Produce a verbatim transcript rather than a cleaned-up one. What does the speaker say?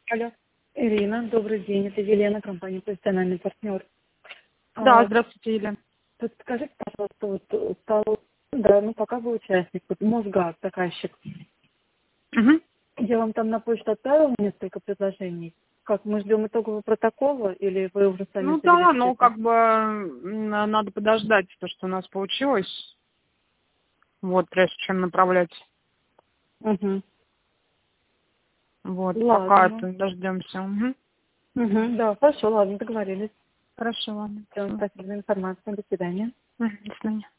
Алло. Ирина, добрый день. Это Елена, компания «Профессиональный партнер». Да, А, здравствуйте, Елена. вот скажите, пожалуйста, вот стал, да, ну пока вы участник, вот Мосгаз, заказчик. Угу. Я вам там на почту отправила несколько предложений. Как, мы ждем итогового протокола или вы уже сами Ну завели да, ну список? как бы м, надо подождать, то, что у нас получилось. Вот, прежде чем направлять. Угу. Вот, пока Ладно. это дождемся. Угу. Угу, да, хорошо, ладно, договорились. Хорошо, ладно. Всё, Спасибо. спасибо за информацию. До свидания. Мгм, до свидания.